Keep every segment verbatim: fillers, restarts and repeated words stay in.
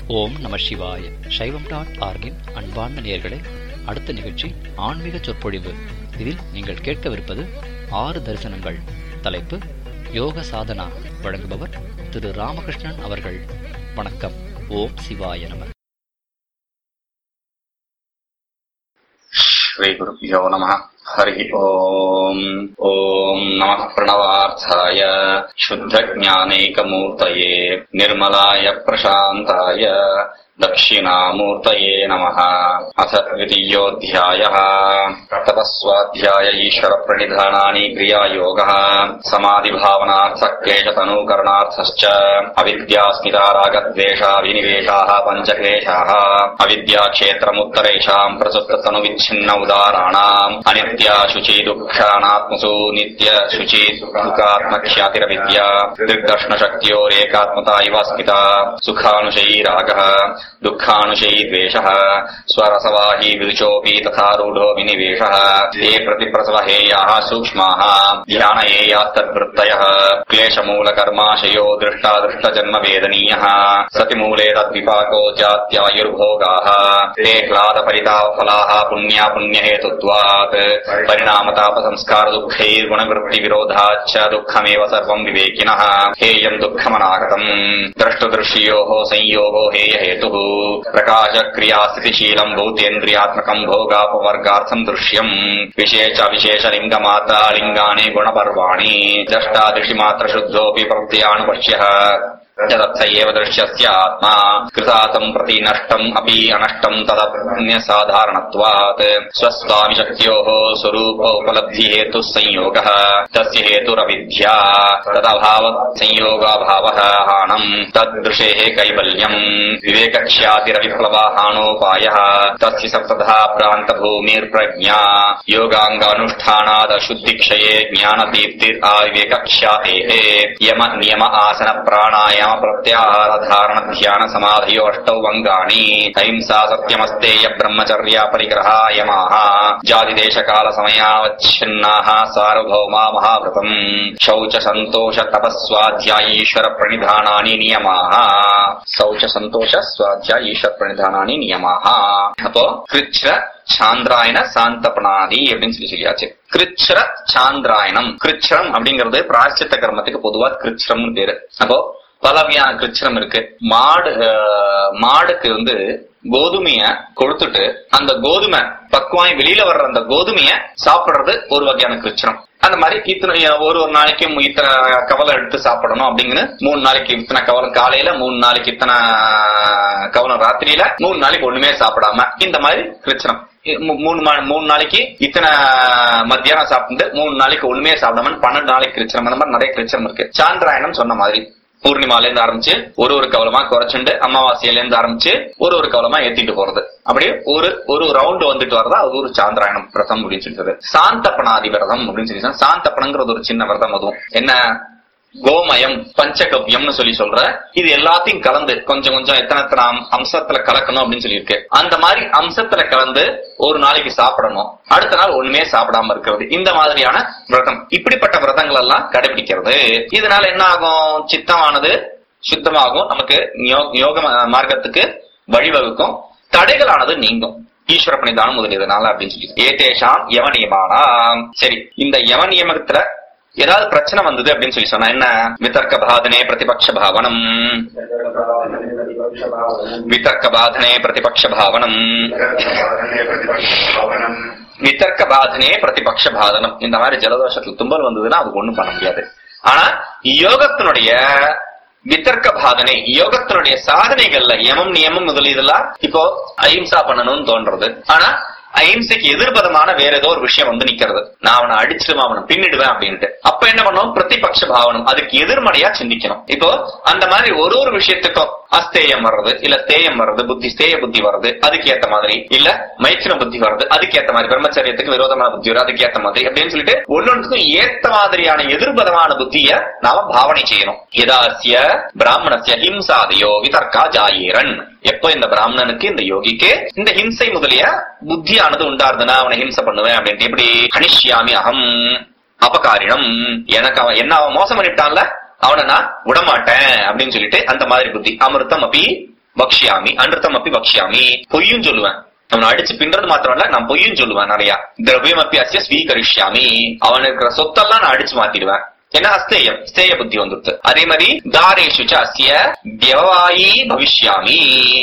ஓம் நம சிவாய. சைவம் டாட் ஆர்கின் அன்பார்ந்த நேயர்களே, அடுத்த நிகழ்ச்சி ஆன்மீக சொற்பொழிவு. இதில் நீங்கள் கேட்கவிருப்பது ஆறு தரிசனங்கள். தலைப்பு யோக சாதனா. வழங்குபவர் திரு ராமகிருஷ்ணன் அவர்கள். வணக்கம். ஓம் சிவாய நம. ஸ்ரீ குருப்யோ நமः. ஹரி ஓம். ஓம் நமः பிரணவார்த்தாய சுத்த ஞானைகமூர்த்தயே நிர்மலாய பிரசாந்தாய தக்ஷிணாமூர்த்தயே நமः. அத த்விதீயோऽध्यायः. தபஸ்வாध्याय ஈஸ்வர பிரணிதானானி கிரியாயோகः. சமாதிபாவனார்த்த க்லேஷதனூகரணார்த்தश्च அவித்யாஸ்மிதாராகத்வேஷாவினிவேஷாः பஞ்சக்லேஷாः. அவித்யாக்ஷேத்திரமுத்தரேஷாம் பிரசுப்ததனுவிச்சின்ன உதாராணாம் அனித்யா சுச்சி துக்கானாத்மசு நித்ய சுச்சி துக்காத்மக்ஷ்யாதிரவித்யா திக்தர்ஷ்ணசக்தியோரேகாத்மதா இவ ஸ்மிதா. சுகானுஷயீ ராகः दुःखानुशयी द्वेषः स्वरसवाही विदुचोऽपि तथा रूढो विनिवेशः. ये प्रतिप्रसवहेयाः सूक्ष्माः ध्यानयेयास्तद्वृत्तयः क्लेशमूलकर्माशयो दृष्टादृष्टजन्मवेदनीयः. सतिमूले तद्विपाको जात्यायुर्भोगाः ते ह्लादपरितापफलाः पुण्यापुण्यहेतुत्वात् परिणामतापसंस्कारदुःखैर्गुणवृत्तिविरोधाच्च दुःखमेव सर्वम् विवेकिनः. हेयम् दुःखमनागतम् द्रष्टुदृश्योः संयोगो हेय हेतुः. प्रकाश क्रिया स्थितिशीलम् भूतेन्द्रियात्मकम् भोगापवर्गार्थम् दृश्यम्. विशेष विशेष लिङ्गमात्रा लिङ्गानि गुणपर्वाणि द्रष्टादृशि मात्र शुद्धोऽपि प्रत्ययानुपश्यः. तदर्थ एव दृश्यस्य आत्मा कृतातम् प्रति नष्टम् अपि अनष्टम् तदन्यसाधारणत्वात्. स्वस्वामिशक्त्योः स्वरूपोपलब्धिहेतुः संयोगः तस्य हेतुरविद्या. तदभावत् संयोगाभावः हानम् तदृशेः कैवल्यम्. विवेकक्ष्यातिरविप्लवाहानोपायः तस्य सप्तधा भ्रान्तभूमिर्प्रज्ञा. योगाङ्गानुष्ठानादशुद्धिक्षये ज्ञानदीप्तिराविवेकक्ष्यातेः. यम नियम आसन प्राणायाम प्रत्याहार धारण ध्यान समाधयो अष्टौ अंगानि. अहिंसा सत्यमस्तेय ब्रह्मचर्या परिग्रह यमाः. जातिदेश काल समयावच्छिन्नाः सार्वभौमा महाव्रतम्. शौच संतोष तपस्वाध्याय ईश्वर प्रणिधानानि नियमाः. शौच संतोष स्वाध्याय ईश्वर प्रणिधानानि नियमाः. அப்போ கிருச்ர சாந்திராயன சாந்தபனாதி அப்படின்னு சொல்லி சொல்லியாச்சு. கிருச்ர சாந்திராயணம். கிருச்ரம் அப்படிங்கிறது பிராயச்சித்த கர்மத்துக்கு பொதுவா கிருச்ரம்னு பேரு. அப்போ பல வகையான கிருச்சிரம் இருக்கு. மாடு மாடுக்கு வந்து கோதுமைய கொடுத்துட்டு அந்த கோதுமை பக்குவாய் வெளியில வர்ற அந்த கோதுமைய சாப்பிடுறது ஒரு வகையான கிருச்சிரம். அந்த மாதிரி இத்தனை ஒரு ஒரு நாளைக்கு இத்தனை கவலை எடுத்து சாப்பிடணும் அப்படிங்கிற மூணு நாளைக்கு இத்தனை கவலம் காலையில, மூணு நாளைக்கு இத்தனை கவலம் ராத்திரியில, மூணு நாளைக்கு ஒண்ணுமே சாப்பிடாம, இந்த மாதிரி கிருச்சிரம். மூணு மூணு நாளைக்கு இத்தனை மத்தியானம் சாப்பிட்டு மூணு நாளைக்கு ஒண்ணுமே சாப்பிடாம பன்னெண்டு நாளைக்கு கிருச்சிரம். அந்த மாதிரி நிறைய கிருச்சிரம் இருக்கு. சாந்திராயணம் சொன்ன மாதிரி பூர்ணிமால இருந்து ஆரம்பிச்சு ஒரு ஒரு கவலமா குறைச்சுண்டு அமாவாசையில இருந்து ஆரம்பிச்சு ஒரு ஒரு கவலமா ஏத்திட்டு போறது. அப்படியே ஒரு ஒரு ரவுண்ட் வந்துட்டு வரதா அது ஒரு சாந்திராயணம் விரதம் அப்படின்னு சொல்லிட்டு. சாந்தப்பனாதி விரதம் அப்படின்னு சொல்லி சாந்தப்பனங்கிறது ஒரு சின்ன விரதம். அதுவும் என்ன, கோமயம் பஞ்சகவ்யம்னு சொல்லி சொல்ற இது எல்லாத்தையும் கலந்து கொஞ்சம் கொஞ்சம் எத்தனை எத்தனை அம்சத்துல கலக்கணும் அப்படின்னு சொல்லியிருக்கு. அந்த மாதிரி அம்சத்துல கலந்து ஒரு நாளைக்கு சாப்பிடணும், அடுத்த நாள் ஒண்ணுமே சாப்பிடாம இருக்கிறது. இந்த மாதிரியான விரதம், இப்படிப்பட்ட விரதங்கள் எல்லாம் கடைபிடிக்கிறது. இதனால என்ன ஆகும், சித்தமானது சுத்தமாகும், நமக்கு யோக மார்க்கத்துக்கு வழிவகுக்கும், தடைகளானது நீங்கும், ஈஸ்வர பணிதானம் முதலியதுனால அப்படின்னு சொல்லி. ஏதேஷாம் யம நியமானாம். சரி, இந்த யம நியமத்துல ஏதாவது பிரச்சனை வந்தது அப்படின்னு சொல்லி சொன்னா என்ன, விதர்க்க பாதனே பிரதிபக்ஷ பாவனம். விதர்க்க பாதனே பிரதிபக்ஷ பாவனம். விதர்க்க பாதனே பிரதிபக்ஷ பாதனம். இந்த மாதிரி ஜலதோஷத்துல தும்பல் வந்ததுன்னா அது ஒண்ணும் பண்ண முடியாது. ஆனா யோகத்தினுடைய விதர்க்க பாதனை, யோகத்தினுடைய சாதனைகள்ல யமம் நியமம் முதலியதெல்லாம் இப்போ அஹிம்சா பண்ணணும்னு தோன்றது. ஆனா அஹிம்சைக்கு எதிர்பதமான வேற ஏதோ ஒரு விஷயம் வந்து நிக்கிறது, நான் அவனை அடிச்சிடுவேன், அவனை பின்னிடுவேன் அப்படின்ட்டு. அப்ப என்ன பண்ணுவோம், பிரதிபக்ஷ பாவனம், அதுக்கு எதிர்மறையா சிந்திக்கணும். இப்போ அந்த மாதிரி ஒரு ஒரு விஷயத்துக்கும் அஸ்தேயம் வர்றது, இல்ல ஸ்தேயம் வர்றது, புத்தி ஸ்தேய புத்தி வர்றது, அதுக்கு ஏத்த மாதிரி, இல்ல மைத்திர புத்தி வர்றது, அதுக்கு ஏத்த மாதிரி, பிரம்மச்சரியத்துக்கு விரோதமான புத்தி வரும், அதுக்கு ஏத்த மாதிரி அப்படின்னு சொல்லிட்டு ஒன்னொன்றுக்கும் ஏத்த மாதிரியான எதிர்பதமான புத்திய நாம பாவனை செய்யணும். யதாஸ்ய பிராமணஸ்ய ஹிம்சாதயோ விதர்க்கா ஜாயேரன். எப்போ இந்த பிராமணனுக்கு, இந்த யோகிக்கு இந்த ஹிம்சை முதலிய புத்தியானது உண்டாருதுன்னா அவனை ஹிம்சை பண்ணுவேன் அப்படின்ட்டு. எப்படி, ஹனிஷ்யாமி அகம் அபகாரினம், எனக்கு அவன் என்ன அவன் மோசம் பண்ணிட்டான்ல அவனை நான் விடமாட்டேன் அப்படின்னு சொல்லிட்டு அந்த மாதிரி புத்தி. அமிர்தம் அப்படி பக்ஷ்யாமி அனிருத்தம் அப்படி பக்ஷ்யாமி, பொய்யும் சொல்லுவேன். அவனை அடிச்சு பின்றது மாத்திரம் இல்ல, நான் பொய்யும் சொல்லுவேன் நிறைய. திரவியம் அப்படி அசிய ஸ்வீகரிஷ்யாமி, அவனுக்கு இருக்கிற சொத்தெல்லாம் நான் அடிச்சு மாத்திடுவேன். ஏன்னா அஸ்தேயம், ஸ்தேய புத்தி வந்துருது. அதே மாதிரி தாரேஷு அசிய வியவாயி பவிஷ்யாமி,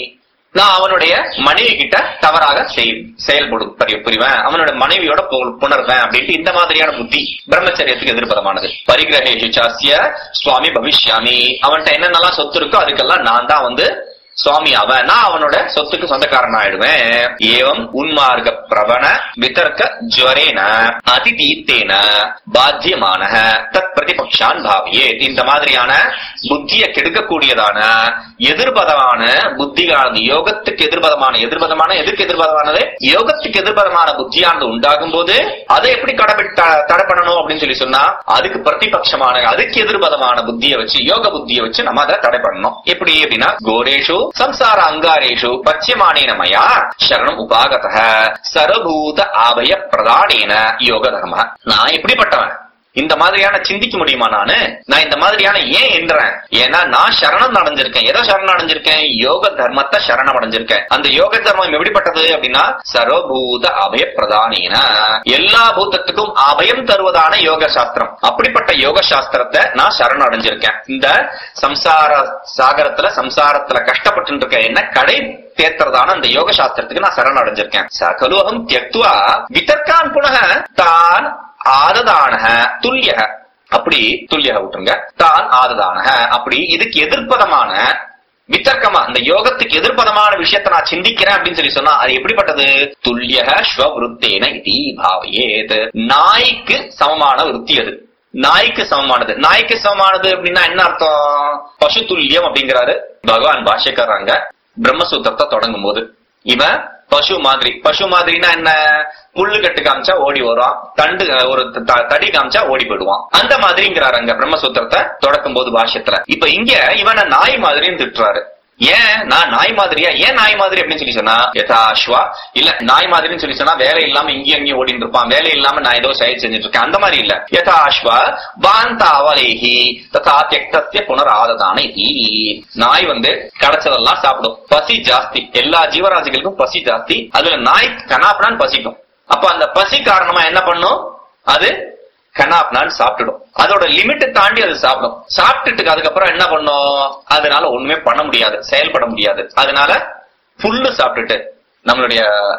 நான் அவனுடைய மனைவி கிட்ட தவறாக செயல்படு புரிவேன், அவனோட மனைவியோட புணர்வேன் அப்படின்ட்டு இந்த மாதிரியான புத்தி பிரம்மச்சரியத்துக்கு எதிர்பதமானது. பரிகிரகேஷு அசிய சுவாமி பவிஷ்யாமி, அவன்கிட்ட என்னென்னலாம் சொத்து இருக்கோ அதுக்கெல்லாம் நான் தான் வந்து சுவாமி, அவன் நான் அவனோட சொத்துக்கு சொந்தக்காரன் ஆயிடுவேன். ஏவம் உன்மார்க்க பிரவண விதர்க்க ஜ்வரேன அதிதீத்தேன பாத்தியமான தத் பிரதிபக்ஷான் பாவியே, இந்த மாதிரியான புத்தியை கெடுக்கக்கூடியதான எதிர்பதமான புத்தியானது, யோகத்துக்கு எதிர்பதமான எதிர்பதமான எதுக்கு எதிர்பதமானது யோகத்துக்கு எதிர்பதமான புத்தியானது உண்டாகும் போது அதை எப்படி கடை தடை பண்ணணும் அப்படின்னு சொல்லி சொன்னா, அதுக்கு பிரதிபட்சமான அதுக்கு எதிர்பதமான புத்தியை வச்சு, யோக புத்தியை வச்சு நம்ம அதை தடை பண்ணணும். எப்படி அப்படின்னா, கோரேஷு சம்சார அங்காரேஷு பச்சியமானேன மயா சரணம் உபாகதः சர்வபூத ஆபய பிரதானேன யோக தர்ம. நான் எப்படிப்பட்டவன் இந்த மாதிரியான சிந்திக்க முடியுமா? நானு நான் இந்த மாதிரியான ஏன் என்றேன்? ஏன்னா நான் சரணம் அடைஞ்சிருக்கேன். எதை சரணம் அடைஞ்சிருக்கேன்? யோக தர்மத்தை சரணம் அடைஞ்சிருக்கேன். அந்த யோக தர்மம் எப்படிப்பட்டது அப்படின்னா, சர்வபூத அபய பிரதானேன, எல்லா பூதத்துக்கும் அபயம் தருவதான யோக சாஸ்திரம். அப்படிப்பட்ட யோக சாஸ்திரத்தை நான் சரணம் அடைஞ்சிருக்கேன். இந்த சம்சார சாகரத்துல சம்சாரத்துல கஷ்டப்பட்டு இருக்க என்ன கடை தேர்றதான அந்த யோக சாஸ்திரத்துக்கு நான் சரணம் அடைஞ்சிருக்கேன். சகலோகம் தியக்துவா விதர்க்கான் புனக தான் ஆததானக துல்லியக, அப்படி துல்லியக விட்டுருங்க, தான் ஆததானக, அப்படி இதுக்கு எதிர்ப்பதமான வித்தர்க்கமா இந்த யோகத்துக்கு எதிர்ப்பதமான விஷயத்த நான் சிந்திக்கிறேன் அப்படின்னு சொல்லி சொன்னா அது எப்படிப்பட்டது? துல்லியக ஸ்வவிருத்தேன இதி பாவயேத், நாய்க்கு சமமான விருத்தி அது. நாய்க்கு சமமானது. நாய்க்கு சமமானது அப்படின்னா என்ன அர்த்தம்? பசு துல்லியம் அப்படிங்கிறாரு பகவான் பாஷ்யக்காரங்க பிரம்மசூத்திரத்தை தொடங்கும் போது. இவன் பசு மாதிரி. பசு மாதிரினா என்ன? புல்லு கட்டு காமிச்சா ஓடி வருவான், தண்டு ஒரு தடி காமிச்சா ஓடி போயிடுவான். அந்த மாதிரிங்கிறாரு அங்க பிரம்மசூத்திரத்தை தொடக்கும் போது பாஷ்யத்துல. இப்ப இங்க இவனை நாய் மாதிரின்னு திட்டுறாரு. ஏன் நான் நாய் மாதிரியா? ஏன் நாய் மாதிரி அப்படின்னு சொல்லி சொன்னா, யதா அஸ்வா, இல்ல நாய் மாதிரின்னு சொல்லி சொன்னா வேலை இல்லாம இங்கேயும் அங்கேயும் ஓடிட்டு இருப்பான், வேலை இல்லாம நான் ஏதோ செயல் செஞ்சுட்டு இருக்கேன், அந்த மாதிரி இல்ல. யதா அஸ்வா பாந்த அவலேஹி ததா தியக்தஸ்ய புனராததான இதி, நாய் வந்து கிடைச்சதெல்லாம் சாப்பிடும். பசி ஜாஸ்தி, எல்லா ஜீவராசிகளுக்கும் பசி ஜாஸ்தி. அதுல நாய் கனாப்னான் பசிக்கும். அப்ப அந்த பசி காரணமா என்ன பண்ணும்? அது கனாப்னான் சாப்பிட்டுடும். அதோட லிமிட் தாண்டி அது சாப்பிடும். சாப்பிட்டுட்டு அதுக்கப்புறம் என்ன பண்ணும்? அதனால ஒண்ணுமே பண்ண முடியாது, செயல்பட முடியாது. அதனால புல்லு சாப்பிட்டுட்டு நம்மளுடைய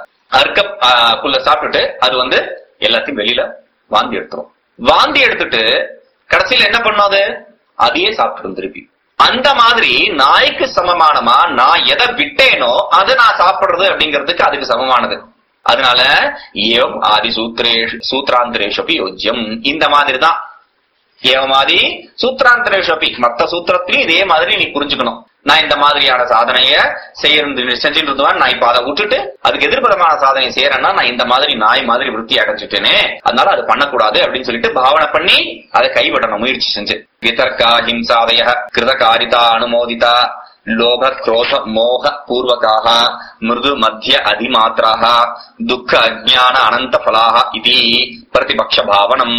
அர்க்க புல்ல சாப்பிட்டுட்டு அது வந்து எல்லாத்தையும் வெளியில வாந்தி எடுத்துரும். வாந்தி எடுத்துட்டு கடைசியில என்ன பண்ணும்? அது அதையே சாப்பிட்டுடும் திருப்பி. அந்த மாதிரி நாய்க்கு சமமானமா நான் எதை விட்டேனோ அதை நான் சாப்பிடுறது அப்படிங்கிறதுக்கு அதுக்கு சமமானது. அதனால ஏவம் ஆதி சூத்திரேஷ் சூத்திராந்தரேஷபி யோஜ்யம், இந்த மாதிரிதான் ஏவமாதி சூத்திராந்தரேஷபி, மத்த சூத்திரத்திலையும் இதே மாதிரி நீ புரிஞ்சுக்கணும். நான் இந்த மாதிரியான சாதனைய செய்ய செஞ்சுட்டு இருந்தவன், நான் இப்ப அதை விட்டுட்டு அதுக்கு எதிர்பரமான சாதனை செய்யறேன்னா நான் இந்த மாதிரி நாய் மாதிரி விருத்தி அடைஞ்சிட்டேனே, அதனால அது பண்ணக்கூடாது அப்படின்னு சொல்லிட்டு பாவனை பண்ணி அதை கைவிடணும் முயற்சி செஞ்சு. விதர்க்கா ஹிம்சாதய கிருதகாரிதா அனுமோதிதா லோப क्रोध மோக பூர்வகாக மிருது மத்திய அதிமாத்ராக துக்க அஜ்ஞான அனந்த ஃபலாக இதி பிரதிபக்ஷ பாவனம்.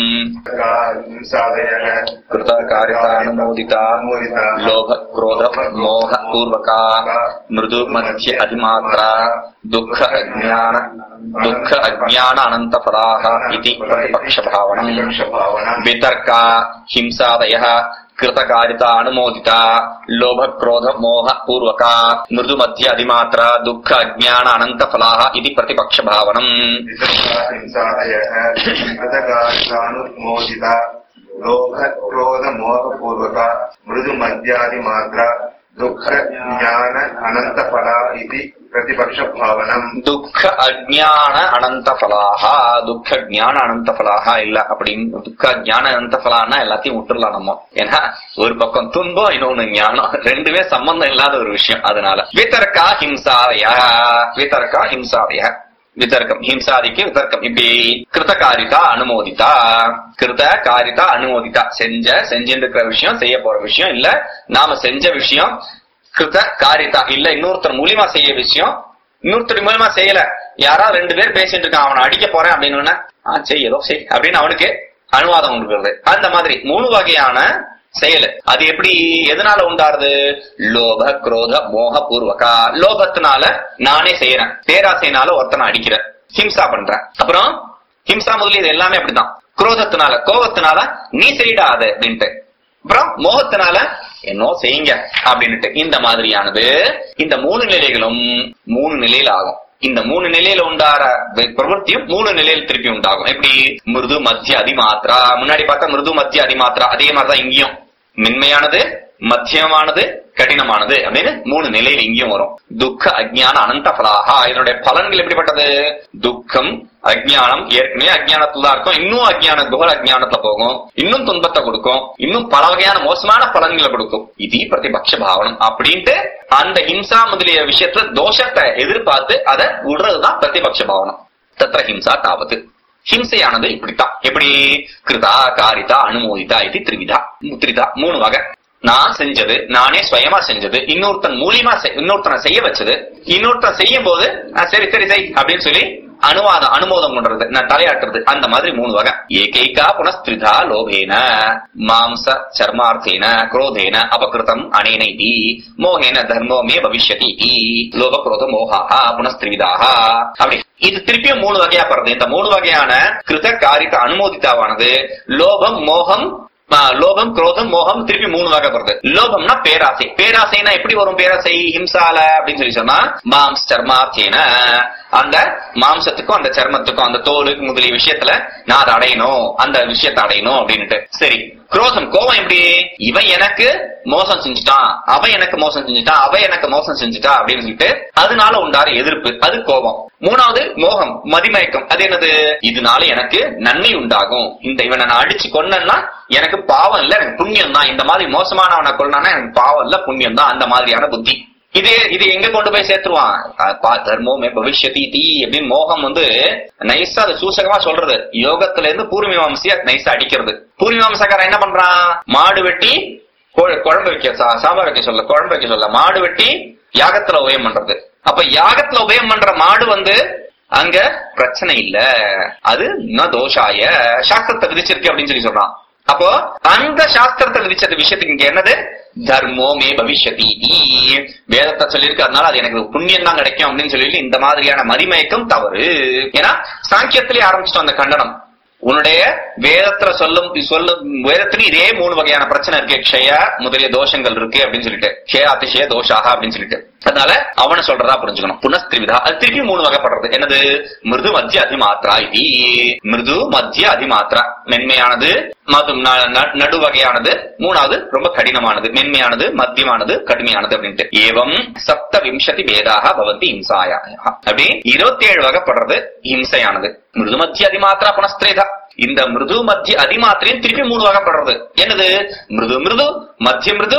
கிருதகாரிதா அனுமோதிதா லோப क्रोध மோக பூர்வகா மிருது மத்திய அதிமாத்ரா துக்க அஜ்ஞான துக்க அஜ்ஞான அனந்த ஃபலாக இதி பிரதிபக்ஷ பாவனம். விதர்க்கா ஹிம்சாதய கிருதகாரிதா அனுமோதிதா லோப क्रोध மோக பூர்வகா மிருது மத்திய அதிமாத்ரா துக்க அஜ்ஞான அனந்த ஃபலாக இதி பிரதிபக்ஷ பாவனம். லோப क्रोध மோக பூர்வகா மிருது மத்தியாதி மாத்ரா துக்க ஞான அனந்த ஃபலா இதி பிரதிபக்ஷ பாவனம். துக்க அஜ்ஞான அனந்த ஃபலாஹா, துக்க ஞான அனந்த ஃபலாஹா இல்ல அப்படின்னு துக்க ஞான அனந்த ஃபலான்னா எல்லாத்தையும் விட்டுடலாம் நம்ம. ஏன்னா ஒரு பக்கம் துன்பம், இன்னொன்னு ஞானம், ரெண்டுமே சம்பந்தம் இல்லாத ஒரு விஷயம். அதனால விதர்க்கா ஹிம்சாதய, விதர்க்கா ஹிம்சாதய, விதர்க்கம் ஹிம்சாதிக்கு விதர்க்கம். இப்படி கிருதகாரிதா அனுமோதிதா, கிருத காரிதா அனுமோதிதா, செஞ்ச செஞ்சுட்டு இருக்கிற விஷயம், செய்ய போற விஷயம் இல்ல நாம செஞ்ச விஷயம். கிருத காரிதா இல்ல இன்னொருத்தர் மூலியமா செய்ய விஷயம், இன்னொருத்தர் மூலியமா செய்யல, யாரா ரெண்டு பேர் பேசிட்டு இருக்கான், அவனை அடிக்க போறேன் அப்படின்னு ஆஹ் செய் ஏதோ செய் அப்படின்னு அவனுக்கு அனுவாதம் கொடுக்கிறது. அந்த மாதிரி மூணு வகையான செயல். அது எப்படி எதனால உண்டாருது? லோப குரோத மோக பூர்வகா. லோபத்தினால நானே செய்யறேன், பேராசைனால ஒருத்தனை அடிக்கிறேன், ஹிம்சா பண்றேன். அப்புறம் ஹிம்சா முதலியது எல்லாமே அப்படிதான். குரோதத்தினால கோபத்தினால நீ செய்யடாத அப்படின்ட்டு, அப்புறம் மோகத்தினால என்னோ செய்யுங்க அப்படின்ட்டு. இந்த மாதிரியானது இந்த மூணு நிலைகளும் மூணு நிலையில ஆகும். இந்த மூணு நிலையில உண்டார பிரவൃத்தியும் மூணு நிலையில் திருப்பி உண்டாகும். எப்படி? மிருது மத்திய அதிமாத்ரா. முன்னாடி பார்த்தா மிருது மத்திய அதிமாத்ரா, அதே மாதிரிதான் இங்கேயும் மென்மையானது, மத்தியமானது, கடினமானது அப்படின்னு மூணு நிலையில் இங்கேயும் வரும். துக்க அஜ்ஞான அனந்த பலாகா. இதனுடைய பலன்கள் எப்படிப்பட்டது? துக்கம், அஜ்ஞானம், ஏற்கனவே அஜ்ஞானத்துல தான் இருக்கும், இன்னும் அஜ்ஞான குகல் அஜ்ஞானத்துல போகும், இன்னும் துன்பத்தை கொடுக்கும், இன்னும் பல வகையான மோசமான பலன்களை கொடுக்கும். இது பிரதிபக்ஷ பாவனம் அப்படின்ட்டு அந்த ஹிம்சா முதலிய விஷயத்துல தோஷத்தை எதிர்பார்த்து அதை விடுறதுதான் பிரதிபக்ஷ பாவனம். தத்ர ஹிம்சா தாவத்து. ஹிம்சையானது இப்படித்தான். எப்படி? கிருதா, காரிதா, அனுமோதிதா, இது திரிவிதா, முத்திரிதா, மூணு வகை. நான் செஞ்சது, நானே சுயமா செஞ்சது, இன்னொருத்தன் மூலியமா இன்னொருத்தனை செய்ய வச்சது, இன்னொருத்தன் செய்யும் போது சரி சரி செய் அப்படின்னு சொல்லி அனுவாதம் அனுமோதம் பண்றது, நான் தலையாட்டுறது, அந்த மாதிரி மூணு வகை. ஏகைகா புனஸ்திரிதா லோபேன மாம்ச சர்மார்த்தேன குரோதேன அபகிருதம் அனேன இதி மோகேன தர்மோமே பவிஷ்யதி லோப குரோத மோகா புனஸ்திரிவிதாக. அப்படி இது திருப்பியும் மூணு வகையா படுறது. இந்த மூணு வகையான கிருத காரித அனுமோதிதாவானது லோபம், மோகம், லோபம், குரோதம், மோகம் திருப்பி மூணு வகை வருது. லோபம்னா பேராசை. பேராசைனா எப்படி வரும் பேராசை ஹிம்சால அப்படின்னு சொல்லி சொன்னா மாம்ஸ் சர்மார்த்தேன, அந்த மாம்சத்துக்கும் அந்த சர்மத்துக்கும் அந்த தோலுக்கு முதலிய விஷயத்துல நான் அதை அடையணும், அந்த விஷயத்தை அடையணும் அப்படின்னுட்டு. சரி, குரோதம், கோபம் எப்படி? இவன் எனக்கு மோசம் செஞ்சுட்டான், அவன் எனக்கு மோசம் செஞ்சுட்டான், அவ எனக்கு மோசம் செஞ்சுட்டா அப்படின்னு சொல்லிட்டு அதனால உண்டார எதிர்ப்பு, அது கோபம். மூணாவது மோகம், மதிமயக்கம். அது என்னது? இதனால எனக்கு நன்மை உண்டாகும், இந்த இவனை நான் அடிச்சு கொன்னா எனக்கு பாவம் இல்ல, எனக்கு புண்ணியம் தான், இந்த மாதிரி மோசமானவனை கொள்ளானா எனக்கு பாவம் இல்ல புண்ணியம் தான், அந்த மாதிரியான புத்தி. இதே இது எங்க கொண்டு போய் சேர்த்துருவான்? தர்மோமே பவிஷ்யதி தீ அப்படின்னு மோகம் வந்து நைஸா அது சூசகமா சொல்றது. யோகத்துல இருந்து பூர்வீமாம்சையா நைஸா அடிக்கிறது. பூர்வீமாம்சக்காரன் என்ன பண்றான்? மாடு வெட்டி குழம்பு வைக்க, சாம்பார் வைக்க சொல்ல, குழம்பு வைக்க சொல்ல, மாடு வெட்டி யாகத்துல உபயம் பண்றது. அப்ப யாகத்துல உபயம் பண்ற மாடு வந்து அங்க பிரச்சனை இல்ல, அது ந தோஷாய சாஸ்திரத்தை விதிச்சிருக்கு அப்படின்னு சொல்லி சொல்றான். அப்போ அந்த சாஸ்திரத்தை விதிச்சது விஷயத்துக்கு இங்க என்னது? தர்மோ மே பவிஷ்யதி, வேதத்தை சொல்லியிருக்கு, அதனால அது எனக்கு புண்ணியம் தான் கிடைக்கும் அப்படின்னு சொல்லி இந்த மாதிரியான மதிமயக்கம் தவறு. ஏன்னா சாங்கியத்திலேயே ஆரம்பிச்சிட்டோம் அந்த கண்டனம். உன்னுடைய வேதத்துல சொல்லும் சொல்லும் வேதத்திலும் இதே மூணு வகையான பிரச்சனை இருக்கு, க்ஷய முதலிய தோஷங்கள் இருக்கு அப்படின்னு சொல்லிட்டு, க்ஷய அதிசய தோஷாக அப்படின்னு சொல்லிட்டு. அதனால அவனை சொல்றதா புரிஞ்சுக்கணும். புனஸ்திரிவிதா, அது திருப்பி மூணு வகைப்படுறது. என்னது? மிருது மத்திய அதிமாத்ரா. இது மிருது மத்திய அதிமாத்ரா, மென்மையானது, நடு வகையானது, மூணாவது ரொம்ப கடினமானது, மென்மையானது, மத்தியமானது, கடுமையானது அப்படின்ட்டு. ஏவம் சப்த விம்சதி பேதாக பவந்தி ஹிம்சாயா. அப்படி இருபத்தி ஏழு வகைப்படுறது ஹிம்சையானது. மிருது மத்திய அதிமாத்ரா புனஸ்திரேதா. இந்த மிருது மத்திய அதிமாத்திரையும் திருப்பி மூணு வகைப்படுறது. என்னது? மிருது மிருது, மத்திய மிருது,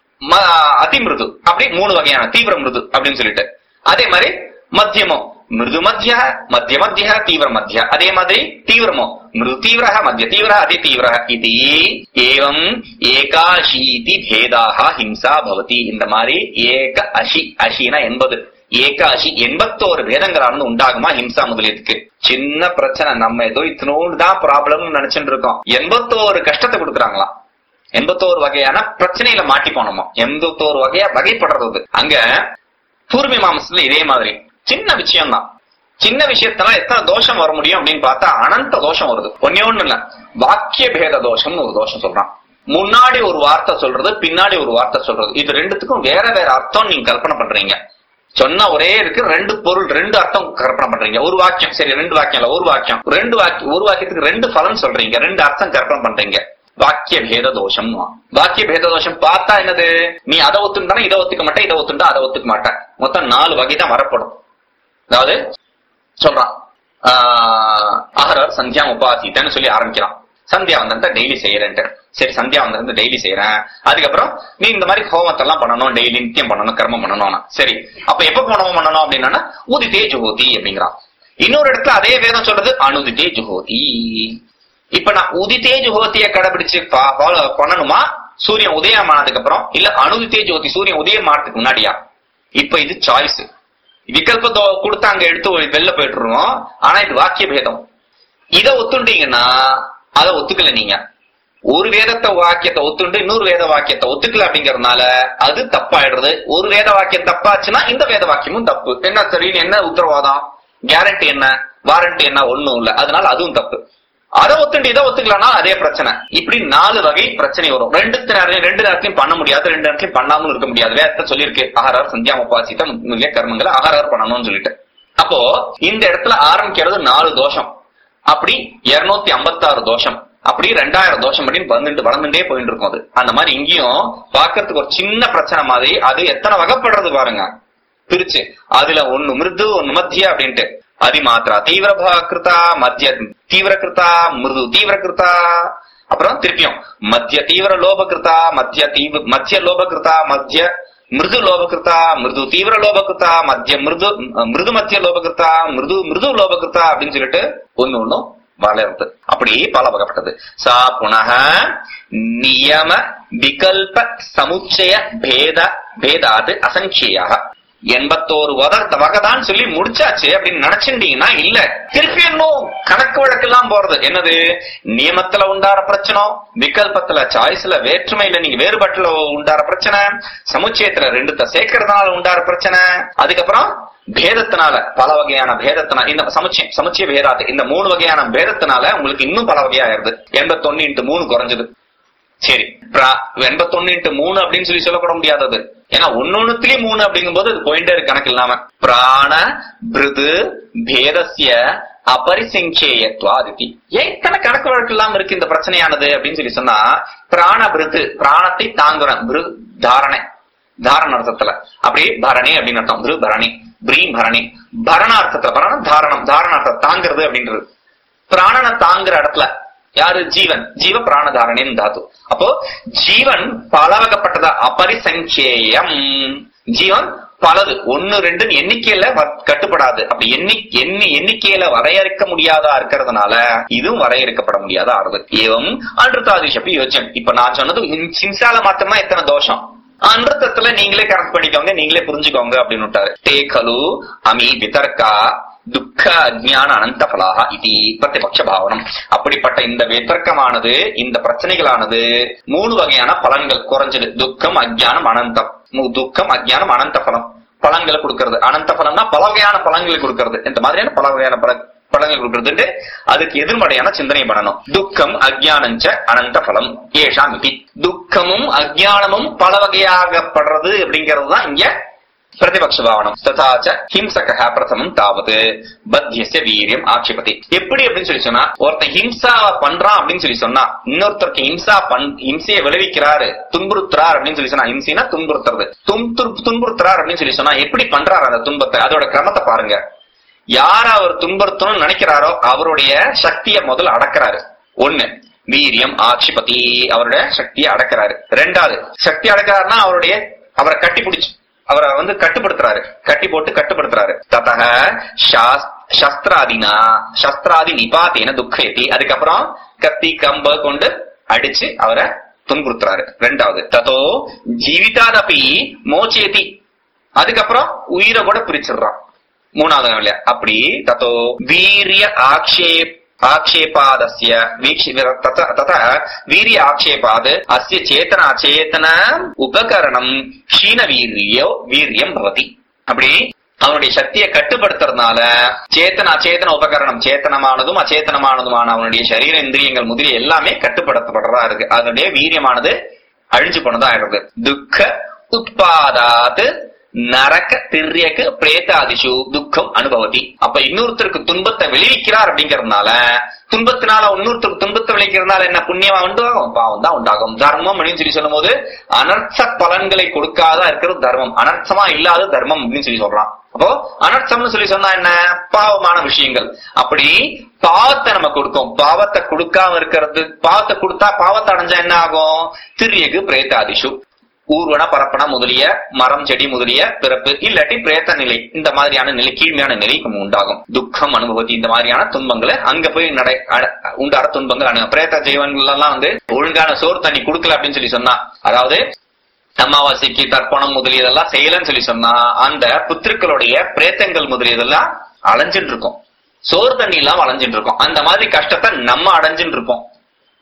அதி மிருது, அப்படி மூணு வகையான தீவிர மிருது அப்படின்னு சொல்லிட்டு. அதே மாதிரி மத்தியமோ மிருது மத்திய, மத்திய மத்திய, தீவிர மத்திய, அதே மாதிரி தீவிரமோ மிருது தீவிர, மத்திய தீவிர, அதி தீவிர. இது ஏவம் ஏகாஷீதி பேதாக ஹிம்சா பவதி. இந்த மாதிரி ஏக அஷி, அஷினா எண்பது, ஏக அஷி எண்பத்தோரு பேதங்களானது உண்டாகுமா ஹிம்சா முதலியதுக்கு. சின்ன பிரச்சனை, நம்ம ஏதோ இத்தனோடு தான் ப்ராப்ளம் நினைச்சுட்டு இருக்கோம், எண்பத்தோரு கஷ்டத்தை கொடுக்குறாங்களாம். எண்பத்தோரு வகையான பிரச்சனையில மாட்டி போனோமா, எண்பத்தோரு வகையா வகைப்படுறது. அங்க பூர்வ மாம்சத்துல இதே மாதிரி சின்ன விஷயம் தான். சின்ன விஷயத்தால எத்தனை தோஷம் வர முடியும் அப்படின்னு பார்த்தா அனந்த தோஷம் வருது. ஒன்னே ஒண்ணு இல்ல, வாக்கிய பேத தோஷம்னு ஒரு தோஷம் சொல்றான். முன்னாடி ஒரு வார்த்தை சொல்றது, பின்னாடி ஒரு வார்த்தை சொல்றது, இது ரெண்டுத்துக்கும் வேற வேற அர்த்தம் நீங்க கற்பனை பண்றீங்க. சொன்னா ஒரே இருக்கு, ரெண்டு பொருள் ரெண்டு அர்த்தம் கற்பனை பண்றீங்க. ஒரு வாக்கியம், சரி ரெண்டு வாக்கியம் இல்ல, ஒரு வாக்கியம், ரெண்டு வாக்கியம், ஒரு வாக்கியத்துக்கு ரெண்டு பலன் சொல்றீங்க, ரெண்டு அர்த்தம் கற்பனை பண்றீங்க. வாக்கிய பேத தோஷம். வாக்கிய பேத தோஷம் பார்த்தா என்னது? நீ அதை ஒத்துக்கிட்டா இதை ஒத்துக்க மாட்டேன், இதை ஒத்துட்டா அதை ஒத்துக்க மாட்டேன், மொத்தம் நாலு வகை தான் வரப்படும். அதாவது சொல்றான், ஆஹ் அகரர் சந்தியா உபாசித்தன்னு சொல்லி ஆரம்பிக்கிறான். சந்தியா வந்தா டெய்லி செய்யறேன்ட்டு. சரி சந்தியா வந்து டெய்லி செய்யறேன், அதுக்கப்புறம் நீ இந்த மாதிரி ஹோமத்தெல்லாம் பண்ணணும், டெய்லி நித்தியம் பண்ணணும், கர்மம் பண்ணணும். சரி, அப்ப எப்ப ஹோமம் பண்ணணும் அப்படின்னா உதித்தே ஜுஹோதி அப்படிங்கிறான். இன்னொரு இடத்துல அதே வேதம் சொல்றது அனுதித்தே ஜுஹோதி. இப்ப நான் உதித்தே ஜுஹோதியை கடைபிடிச்சு பண்ணணுமா சூரியன் உதயம் ஆனதுக்கு அப்புறம், இல்ல அனுதித்தே ஜோதி சூரியன் உதயம் ஆனதுக்கு முன்னாடியா? இப்ப இது சாய்ஸ். விகல்பத்தை கொடுத்து அங்க எடுத்து வெளில போயிட்டுருவோம். ஆனா இது வாக்கிய பேதம். இதை ஒத்துட்டீங்கன்னா அதை ஒத்துக்கல நீங்க, ஒரு வேதத்தை வாக்கியத்தை ஒத்துண்டு இன்னொரு வேத வாக்கியத்தை ஒத்துக்கல அப்படிங்கறதுனால அது தப்பாயிடுறது. ஒரு வேத வாக்கியம் தப்பாச்சுன்னா இந்த வேத வாக்கியமும் தப்பு. என்ன சரின்னு என்ன உத்தரவாதம், கேரண்டி என்ன, வாரண்டி என்ன, ஒண்ணும் இல்ல. அதனால அதுவும் தப்பு. அதை ஒத்துண்டு இதை ஒத்துக்கலாம்னா அதே பிரச்சனை. இப்படி நாலு வகை பிரச்சனை வரும். ரெண்டு ரெண்டு நேரத்திலையும் பண்ண முடியாது, ரெண்டு நேரத்திலையும் பண்ணாமலும் இருக்க முடியாது. வேதத்தை சொல்லியிருக்கு ஆகாரார் சந்தியா உபாசித்த முதலிய கர்மங்களை ஆகாரார் பண்ணணும்னு சொல்லிட்டு. அப்போ இந்த இடத்துல ஆரம்பிக்கிறது நாலு தோஷம், அப்படி இருநூத்தி ஐம்பத்தி ஆறு தோஷம், அப்படி ரெண்டாயிரம் தோஷம் அப்படின்னு வந்துட்டு வளர்ந்துட்டே போயிட்டு இருக்கும். அது அந்த மாதிரி இங்கேயும் பாக்குறதுக்கு ஒரு சின்ன பிரச்சனை மாதிரி. அது எத்தனை வகைப்படுறது பாருங்க பிரிச்சு. அதுல ஒண்ணு மிருது ஒண்ணு மத்திய அப்படின்ட்டு. அதிமாத்ரா தீவிர கிருதா, மத்திய தீவிர கிருதா, மிருது தீவிர கிருதா, அப்புறம் திருப்பியும் மத்திய தீவிர லோபகிருதா, மத்திய தீவிர மத்திய லோபகிருதா, மத்திய மிருது லோபகிருதா, மிருது தீவிர லோபகிருதா, மத்திய மிருது மிருது மத்திய லோபகிருதா, மிருது மிருது லோபகிருதா அப்படின்னு சொல்லிட்டு ஒண்ணு ஒண்ணும் வளருது. அப்படி பல வகைப்பட்டது. சா புனக நியம விகல்ப சமுச்சய பேத பேதாது அசங்கியாக. எண்பத்தோரு வகைதான் சொல்லி முடிச்சாச்சு அப்படின்னு நினைச்சுட்டீங்கன்னா இல்ல, திருப்பி இன்னும் கணக்கு வழக்கு எல்லாம் போறது. என்னது, நியமத்துல உண்டார பிரச்சனை, விகல்பத்துல சாய்ஸ்ல வேற்றுமையில நீங்க வேறுபாட்டுல உண்டார பிரச்சனை, சமுச்சயத்துல ரெண்டுத்த சேர்க்கறதுனால உண்டார பிரச்சனை, அதுக்கப்புறம் பேதத்தினால பல வகையான பேதத்தினால இந்த சமுச்சயம் சமுச்சய பேதாது இந்த மூணு வகையான பேதத்தினால உங்களுக்கு இன்னும் பல வகையாயிருது. எண்பத்தி ஒன்னு இன்ட்டு மூணு குறைஞ்சது. சரி, எண்பத்தி ஒன்னு இன்ட்டு மூணு அப்படின்னு சொல்லி சொல்லப்பட முடியாதது. ஏன்னா ஒன்னொன்னுலயும் மூணு அப்படிங்கும் போது அது போயிட்டே இருக்கு கணக்கு இல்லாம. பிராண பிருது பேதஸ்ய அபரிசங்கேயத்வாதிதி. ஏன் இத்தனை கணக்கு வழக்கு இல்லாம இருக்கு இந்த பிரச்சனையானது அப்படின்னு சொல்லி சொன்னா, பிராண பிருது பிராணத்தை தாங்குறேன், பிரு தாரணை தாரண அர்த்தத்துல, அப்படியே பரணி அப்படின்னு அர்த்தம். பிரு பரணி பிரீம் பரணி பரணார்த்தத்துல பரணம் தாரணம் தாரணார்த்தம் தாங்கிறது அப்படின்றது. பிராணனை தாங்குற இடத்துல யாரு, ஜீவன். ஜீவ பிராணதாரணின் தாத்து. அப்போ ஜீவன் பல வகைப்பட்டதா, அபரிசங்கேயம். ஜீவன் பலது, ஒன்னு ரெண்டு எண்ணிக்கையில கட்டுப்படாது. அப்படி எண்ணி எண்ணி எண்ணிக்கையில வரையறுக்க முடியாதா இருக்கிறதுனால இதுவும் வரையறுக்கப்பட முடியாதா ஆறுது. ஏவம் அன்றுதாதிஷப்பி யோச்சம். இப்ப நான் சொன்னது ஹிம்சால மாத்திரமா எத்தனை தோஷம், அன்றுத்தத்துல நீங்களே கரெக்ட் பண்ணிக்கோங்க, நீங்களே புரிஞ்சுக்கோங்க அப்படின்னு விட்டாரு. தே கலு அமி விதர்கா துக்க அஜ்ஞான அனந்த பலாக இது பிரதிபக்ஷ பாவனம். அப்படிப்பட்ட இந்த விதர்க்கமானது, இந்த பிரச்சனைகளானது மூணு வகையான பலன்கள் குறைஞ்சது. துக்கம் அஜ்ஞானம் அனந்தம். துக்கம் அஜ்ஞானம் அனந்த பலம் பலன்களை கொடுக்கறது. அனந்த பலம்னா பல வகையான பலன்களை கொடுக்கறது. இந்த மாதிரியான பல வகையான பல பலன்கள் கொடுக்கறது. அதுக்கு எதிர்மறையான சிந்தனை பண்ணணும். துக்கம் அஜ்ஞானஞ்ச அனந்த பலம் ஏஷாம் இது. துக்கமும் அஜ்ஞானமும் பல வகையாகப்படுறது அப்படிங்கிறது தான் இங்க பிரதிபக்ஷ பாவனம். ததாச்ச ஹிம்சக பிரதமம் தாவது பத்தியஸ்ய வீரியம் ஆட்சேபதி. எப்படி அப்படின்னு சொல்லி சொன்னா, ஒருத்தன் ஹிம்சா பண்றான் அப்படின்னு சொல்லி சொன்னா, இன்னொருத்தருக்கு ஹிம்சா பண் ஹிம்சையை விளைவிக்கிறாரு, துன்புறுத்துறார் அப்படின்னு சொல்லி சொன்னா, ஹிம்சைனா துன்புறுத்துறது, துன்புறுத்துறார் அப்படின்னு சொல்லி சொன்னா எப்படி பண்றாரு அந்த துன்பத்தை, அதோட கிரமத்தை பாருங்க. யார அவர் துன்புறுத்தணும்னு நினைக்கிறாரோ அவருடைய சக்தியை முதல்ல அடக்கிறாரு. ஒண்ணு வீரியம் ஆட்சிபதி, அவருடைய சக்தியை அடக்கிறாரு. ரெண்டாவது சக்தி அடக்கிறாருன்னா அவருடைய அவரை கட்டி பிடிச்சு அவரை வந்து கட்டுப்படுத்துறாரு, கட்டி போட்டு கட்டுப்படுத்துறாரு. ததக சஸ்திராதினா சஸ்திராதி நிபாத்தேன துக்கேதி. அதுக்கப்புறம் கத்தி கம்ப கொண்டு அடிச்சு அவரை துன்புறுத்துறாரு. ரெண்டாவது ததோ ஜீவிதாதபி மோச்சேதி. அதுக்கப்புறம் உயிரை கூட பிரிச்சிடுறான். மூணாவது இல்லையா, அப்படி ததோ வீரிய ஆக்ஷேப் ஆக்ஷேபாதஸ்ய தத வீரிய ஆக்ஷேபாத் அஸ்ய சேத்தன அச்சேதன உபகரணம் க்ஷீண வீரியோ வீரியம் பவதி. அப்படி அவனுடைய சக்தியை கட்டுப்படுத்துறதுனால சேத்தன அச்சேதன உபகரணம், சேத்தனமானதும் அச்சேதனமானதுமான அவனுடைய சரீர இந்திரியங்கள் முதலிய எல்லாமே கட்டுப்படுத்தப்படுறதா இருக்கு. அதனுடைய வீரியமானது அழிஞ்சு போனதா ஆயிடுறது. துக்க உத்பாதாத் நரக திரியக்கு பிரேதாதிஷு துக்கம் அனுபவதி. அப்ப இன்னொருத்தருக்கு துன்பத்தை விளைவிக்கிறார் அப்படிங்கறதுனால, துன்பத்தினால இன்னொருத்தருக்கு துன்பத்தை விளைவிக்கிறதுனால என்ன புண்ணியமா உண்டாகும், பாவம் தான் உண்டாகும். தர்மம் அப்படின்னு சொல்லி சொல்லும் போது அனர்த்த பலன்களை கொடுக்காத இருக்கிறது தர்மம், அனர்த்தமா இல்லாத தர்மம் அப்படின்னு சொல்லி சொல்றான். அப்போ அனர்த்தம்னு சொல்லி சொன்னா என்ன, பாவமான விஷயங்கள். அப்படி பாவத்தை நம்ம கொடுக்கும், பாவத்தை கொடுக்காம இருக்கிறது, பாவத்தை கொடுத்தா பாவத்தை அடைஞ்சா என்ன ஆகும், திரியக்கு பிரேதாதிஷு ஊர்வன பரப்பன முதலிய மரம் செடி முதலிய பிறப்பு இல்லாட்டி பிரேத்த நிலை, இந்த மாதிரியான நிலை கீழ்மையான நிலைக்கு உண்டாகும். துக்கம் அனுபவத்தி, இந்த மாதிரியான துன்பங்களை அங்க போய் நடை உண்டார துன்பங்கள். பிரேத்த ஜீவன்கள் எல்லாம் வந்து ஒழுங்கான சோறு தண்ணி கொடுக்கல அப்படின்னு சொல்லி சொன்னா, அதாவது அமாவாசைக்கு தர்ப்பணம் முதலியதெல்லாம் செய்யலன்னு சொல்லி சொன்னா, அந்த புத்திருக்களுடைய பிரேத்தங்கள் முதலியதெல்லாம் அலைஞ்சுட்டு இருக்கும், சோறு தண்ணி எல்லாம் அலைஞ்சுட்டு இருக்கும். அந்த மாதிரி கஷ்டத்தை நம்ம அடைஞ்சுட்டு இருக்கோம்.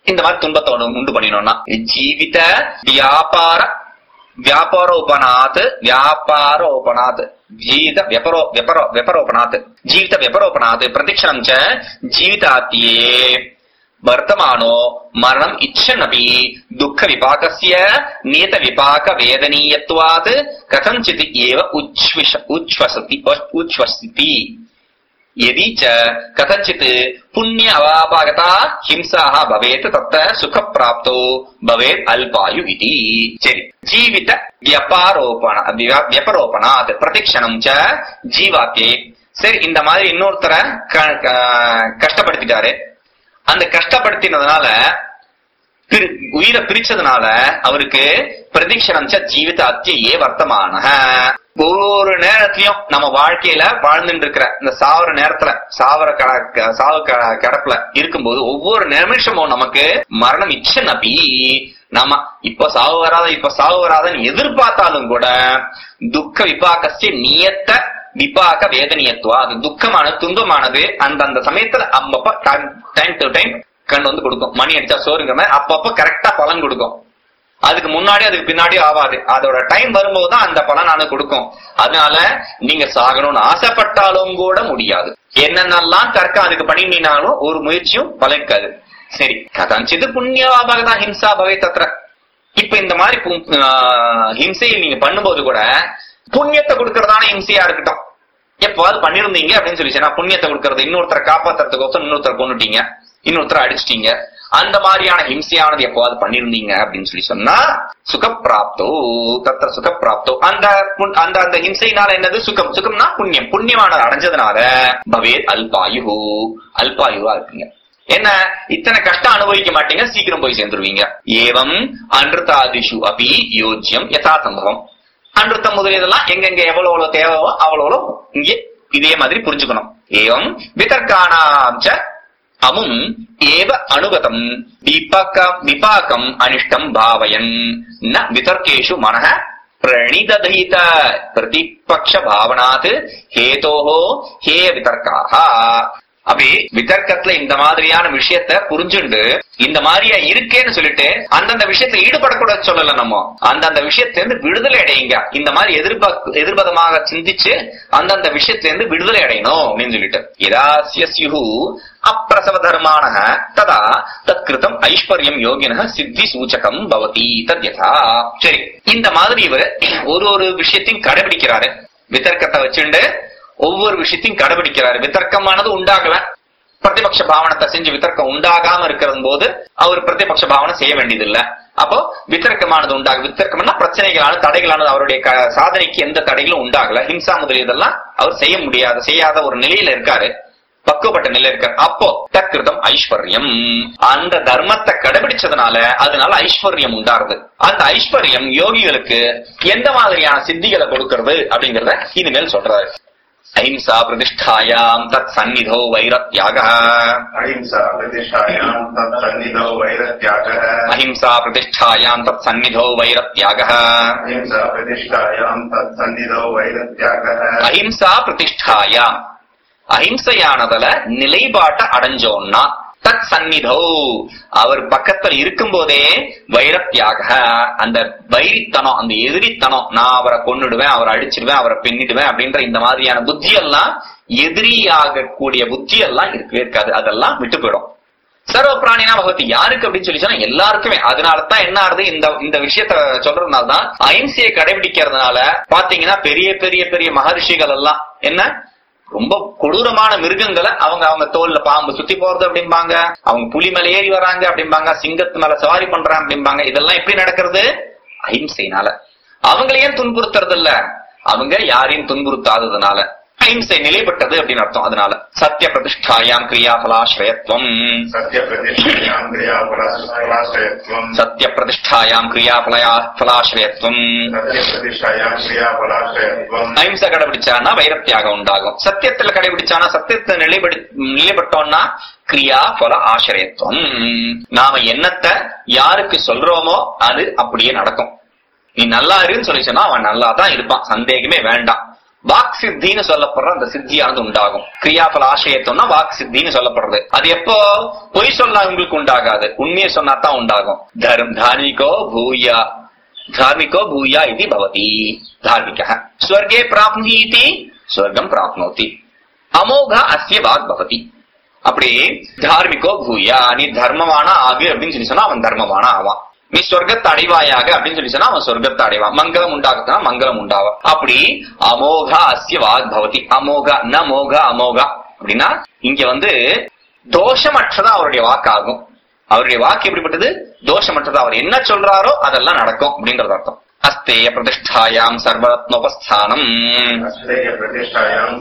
இந்த மாதிரி துன்பத்தோட உண்டு பண்ணினோம்னா ஜீவித வியாபார வியாபாரோபனாத் வியாபாரோபனாத் ஜீவித வியபரோ வியபரோ வியபரோபனாத் ஜீவித வியபரோபனாத் பிரதிக்ஷணம் ச ஜீவிதாத்யே வர்த்தமானோ மரணம் இச்சன்னபி துக்க விபாகஸ்ய நியத விபாக வேதனீயத்வாத் கதஞ்சித் ஏவ உச்விஷ உச்வசதி உச்வசிதி यदि च कथंचित् पुण्य अवापागता हिंसाः भवेत् तत्र सुख प्राप्तो भवेत् अल्पायु इति சரி ஜீவித வியாபாரோபண வியாபாரோபணாத் பிரதிக்ஷணம் ச ஜீவாத்தே சரி இந்த மாதிரி இன்னொருத்தரை கஷ்டப்படுத்திட்டாரு அந்த கஷ்டப்படுத்தினதுனால உயிரை பிரிச்சதுனால அவருக்கு பிரதிக்ஷணம் ச ஜீவித அத்தியே வர்த்தமான ஒவ்வொரு நேரத்திலயும் நம்ம வாழ்க்கையில வாழ்ந்துட்டு இருக்கிற இந்த சாவர நேரத்துல சாவர சாவு கிடப்புல இருக்கும்போது ஒவ்வொரு நிமிஷமும் நமக்கு மரணம் இச்ச நபி நாம இப்ப சாவு வராத இப்ப சாவு வராதன்னு எதிர்பார்த்தாலும் கூட துக்க விபாகஸ்ய நியத்த விபாக வேதனியத்துவா அது துக்கமானது துன்பமானது அந்த அந்த சமயத்துல அப்பப்ப டைம் டு டைம் கண் வந்து கொடுக்கும். மணி அடிச்சா சோறுங்கிற மாதிரி அப்பப்ப கரெக்டா பலன் கொடுக்கும். அதுக்கு முன்னாடி அதுக்கு பின்னாடி ஆவாது. அதோட டைம் வரும்போதுதான் அந்த பலன் நானு கொடுக்கும். அதனால நீங்க சாகணும்னு ஆசைப்பட்டாலும் கூட முடியாது. என்னென்னலாம் தற்க அதுக்கு பண்ணினாலும் ஒரு முயற்சியும் பலன்காது. சரி கதாஞ்சிது புண்ணியவாபாகதான் ஹிம்சா பவே தத்ர. இப்ப இந்த மாதிரி ஹிம்சையை நீங்க பண்ணும்போது கூட புண்ணியத்தை கொடுக்கறதான ஹிம்சையா இருக்கட்டும். எப்பவாது பண்ணிருந்தீங்க அப்படின்னு சொல்லிச்சு நான் புண்ணியத்தை கொடுக்கறது இன்னொருத்தரை காப்பாத்துறதுக்கோசம் இன்னொருத்தரை கொண்டுட்டீங்க, இன்னொருத்தரை அடிச்சிட்டீங்க, அந்த மாதிரியான ஹிம்சையானது எப்பவாது பண்ணிருந்தீங்க அப்படின்னு சொல்லி சொன்னா சுகப்பிராப்தோ தத்திர சுகப்பிராப்தோ அந்த அந்த அந்த ஹிம்சையினால என்னது சுகம். சுகம்னா புண்ணியம். புண்ணியமானது அடைஞ்சதுனால பவேத் அல்பாயு அல்பாயுவா இருக்குங்க. என்ன இத்தனை கஷ்டம் அனுபவிக்க மாட்டீங்க, சீக்கிரம் போய் சேர்ந்துருவீங்க. ஏவம் அன்றுதாதிஷு அபி யோஜ்யம் யதா சம்பவம். அன்றுத்தம் முதலியதெல்லாம் எங்கெங்க எவ்வளவு தேவையோ அவ்வளவு இங்கே இதே மாதிரி புரிஞ்சுக்கணும். ஏவம் விதர்க்கானாம் அமும் ஏவ அனுகதம் விபாகம் விபாகம் அனிஷ்டம் பாவயன் ந விதர்க்கேஷு மனஹ பிரணிததீத பிரதிபக்ஷ பாவனாத் ஹேதோஹோ ஹே விதர்க்காஹ. அப்படி விதர்க்கத்துல இந்த மாதிரியான விஷயத்த புரிஞ்சுண்டு இந்த மாதிரியா இருக்கேன்னு சொல்லிட்டு அந்தந்த விஷயத்துல ஈடுபடக்கூடாது சொல்லல. நம்ம அந்தந்த விஷயத்திலிருந்து விடுதலை அடையுங்க. இந்த மாதிரி எதிர்பார்க்க எதிர்பதமாக சிந்திச்சு அந்தந்த விஷயத்திலிருந்து விடுதலை அடையணும் அப்படின்னு சொல்லிட்டு யதாஸ்யஸ்யு அப்பிரசவ தர்மான ததா தத்கிருதம் ஐஸ்வர்யம் யோகின சித்தி சூச்சகம் பவதி தத்யதா. சரி இந்த மாதிரி இவர் ஒரு ஒரு விஷயத்தையும் கடைபிடிக்கிறாரு. விதர்க்கத்தை வச்சுண்டு ஒவ்வொரு விஷயத்தையும் கடைபிடிக்கிறாரு. விதர்க்கமானது உண்டாகல, பிரதிபக்ஷ பாவனத்தை செஞ்சு விதர்க்கம் உண்டாகாம இருக்கிற போது அவர் பிரதிபக்ஷ பாவனை செய்ய வேண்டியது இல்ல. அப்போ விதர்க்கமானது உண்டாக விதர்க்கம்னா பிரச்சனைகளான தடைகளானது அவருடைய சாதனைக்கு எந்த தடைகளும் உண்டாகல. ஹிம்சா முதலியதெல்லாம் அவர் செய்ய முடியாத செய்யாத ஒரு நிலையில இருக்காரு, பக்குவப்பட்ட நிலை இருக்காரு. அப்போ தத்கிருதம் ஐஸ்வர்யம் அந்த தர்மத்தை கடைபிடிச்சதுனால அதனால ஐஸ்வர்யம் உண்டாருது. அந்த ஐஸ்வர்யம் யோகிகளுக்கு எந்த மாதிரியான சித்திகளை கொடுக்கிறது அப்படிங்கறத இனிமேல் சொல்றாரு. அஹிம்சா பிரதிஷ்டாயாம் தத் சந்நிதோ வைரத்யாகः அஹிம்சா பிரதிஷ்டாயாம் தத் சந்நிதோ வைரத்யாகः அஹிம்சா பிரதிஷ்டாயாம் தத் சந்நிதோ வைரத்யாகः அஹிம்சா பிரதிஷ்டாயாம் தத் சந்நிதோ வைரத்யாகः அஹிம்சா பிரதிஷ்டாயாம் அஹிம்சையானதுல நிலைப்பாட்ட அடைஞ்சோன்னா தத் சந்நிதோ அவர் பக்கத்துல இருக்கும் போதே வைரத்யாக அந்த வைரித்தனம் அந்த எதிரித்தனம் நான் அவரை கொன்னுடுவேன், அவரை அடிச்சிடுவேன், அவரை பின்னிடுவேன் அப்படின்ற இந்த மாதிரியான புத்தி எல்லாம் எதிரியாக கூடிய புத்தி எல்லாம் இருக்கவே இருக்காது. அதெல்லாம் விட்டு போயிடும். சர்வ பிராணினா பகவதி யாருக்கு அப்படின்னு சொல்லி சொன்னா எல்லாருக்குமே. அதனாலதான் என்ன ஆகுது இந்த இந்த விஷயத்த சொல்றதுனாலதான் அஹிம்சையை கடைபிடிக்கிறதுனால பாத்தீங்கன்னா பெரிய பெரிய பெரிய மகர்ஷிகள் எல்லாம் என்ன ரொம்ப கொடூரமான மிருகங்களை அவங்க அவங்க தோல்ல பாம்பு சுத்தி போறது அப்படிம்பாங்க, அவங்க புலி மேல ஏறி வராங்க அப்படிம்பாங்க, சிங்கத்து மேல சவாரி பண்றாங்க அப்படிம்பாங்க. இதெல்லாம் எப்படி நடக்கிறது? அஹிம்சைனால. அவங்களையும் துன்புறுத்துறது இல்ல, அவங்க யாரையும் துன்புறுத்தாததுனால அஹிம்சை நிலைப்பட்டது அப்படின்னு அர்த்தம். அதனால சத்திய பிரதிஷ்டாயாம் கிரியாபலாஸ்ரயத்துவம் சத்திய பிரதிஷ்டாயாம் கிரியாபலாஸ்ரயத்துவம் சத்திய பிரதிஷ்டாயாம் கிரியாபலாஸ்ரயத்துவம் சத்திய பிரதிஷ்டாயாம் கிரியாபலாஸ்ரயத்துவம் அஹிம்சை கடைபிடிச்சானா வைரத்தியாகம் உண்டாகும். சத்தியத்துல கடைபிடிச்சானா சத்தியத்தை நிலைப்படி நிலைப்பட்டோம்னா கிரியா பல ஆசிரியத்துவம். நாம என்னத்தை யாருக்கு சொல்றோமோ அது அப்படியே நடக்கும். நீ நல்லா இருன்னு சொல்லி சொன்னா அவன் நல்லா தான் இருப்பான், சந்தேகமே வேண்டாம். வாக் சித்தின்னு சொல்லப்படுற அந்த சித்தியானது உண்டாகும். கிரியாபல ஆசையத்தோம்னா வாக் சித்தின்னு சொல்லப்படுறது. அது எப்போ பொய் சொன்னா உங்களுக்கு உண்டாகாது, உண்மையை சொன்னா தான் உண்டாகும். தர்ம தார்மிகோ பூயா தார்மிகோ பூயா இது பவதி தார்மிக ஸ்வர்கே பிராப்னீதி ஸ்வர்கம் பிராப்னோதி அமோக அஸ்ய வாக் பவதி. அப்படி தார்மிகோ பூயா நீ தர்மமான ஆகு அப்படின்னு சொல்லி சொன்னா அவன் தர்மமான ஆவான். நீ சொர்க்கத்தை அடைவாயாக அப்படின்னு சொல்லி சொன்னா அவன் சொர்க்கத்தை அடைவான். மங்களம் உண்டாகுதுன்னா மங்களம் உண்டாவா. அப்படி அமோக அஸ்ய வாக் பவதி. அமோக ந மோக அமோக அப்படின்னா இங்க வந்து தோஷமற்றதா அவருடைய வாக்காகும். அவருடைய வாக்கு எப்படிப்பட்டது? தோஷமற்றது. அவர் என்ன சொல்றாரோ அதெல்லாம் நடக்கும் அப்படின்றது அர்த்தம். அஸ்தேய பிரதிஷ்டாயாம் சர்வரத்னோபஸ்தானம் அஸ்தேய பிரதிஷ்டாயாம்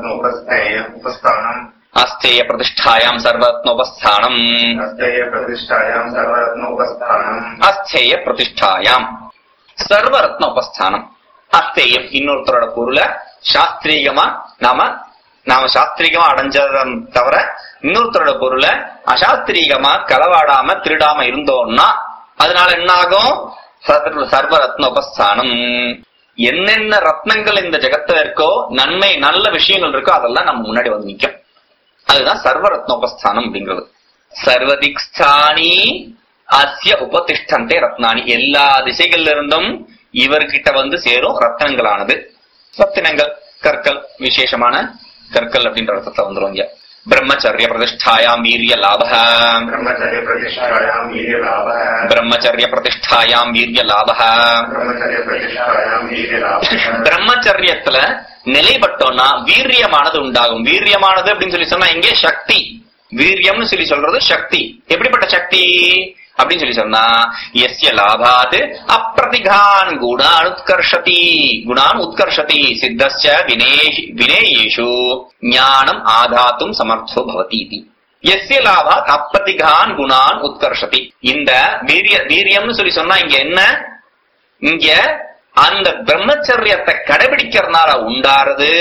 சர்வரத்னோபஸ்தானம் அஸ்தேய பிரதிஷ்டாயாம் சர்வரத்னோபஸ்தானம் அஸ்தேய பிரதிஷ்டாயாம் சர்வரத்னோபஸ்தானம் அஸ்தேய பிரதிஷ்டாயாம் சர்வரத்னோபஸ்தானம். அஸ்தேயம் இன்னொருத்தரோட பொருளை சாஸ்திரீகமா நாம நாம சாஸ்திரீகமா அடைஞ்சத தவிர இன்னொருத்தரோட பொருளை அசாஸ்திரீகமா களவாடாம திருடாம இருந்தோம்னா அதனால என்ன ஆகும்? சர்வ ரத்னோபஸ்தானம். என்னென்ன ரத்னங்கள் இந்த ஜெகத்துல இருக்கோ, நன்மை நல்ல விஷயங்கள் இருக்கோ அதெல்லாம் நம்ம முன்னாடி வந்து நிக்கும். அதுதான் சர்வ ரத்னோபஸ்தானம் அப்படிங்கிறது. சர்வதிக்ஸ்தானி அஸ்ய உபதிஷ்டந்தே ரத்னானி. எல்லா திசைகள்ல இருந்தும் இவர்கிட்ட வந்து சேரும் ரத்னங்களானது. ரத்தினங்கள் கற்கள், விசேஷமான கற்கள் அப்படின்ற அர்த்தத்தை வந்துரும் இங்க. பிரம்மச்சரிய பிரதிஷ்டாயாம் வீரிய லாப பிரம்மச்சரிய பிரதிஷ்டாயாம் வீரிய லாப பிரம்மச்சரிய பிரதிஷ்டாயாம் வீரிய லாப பிரம்மச்சரிய பிரதிஷ்டாயாம் வீரிய லாப. பிரம்மச்சரியத்துல நிலைப்பட்டோம்னா வீரியமானது உண்டாகும். வீரியமானது அப்படின்னு சொல்லி சொன்னா இங்கே சக்தி. வீரியம்னு சொல்லி சொல்றது சக்தி. எப்படிப்பட்ட சக்தி அப்படின்னு சொல்லி சொன்னா எஸ்ய லாபாத் அப்பிரதிகான் குணான் உத்கர்ஷதி குணான் உத்கர்ஷதி சித்தஸ்ய வினேயேஷு ஞானம் ஆதாத்தும் சமர்த்தோ பவதி. எஸ்ய லாபாத் அப்பிரதிகான் குணான் உத்கர்ஷதி. இந்த வீரிய வீரியம்னு சொல்லி சொன்னா இங்க என்ன? இங்க அந்த பிரம்மச்சரியத்தை கடைபிடிக்கிறதுனால உண்டாறது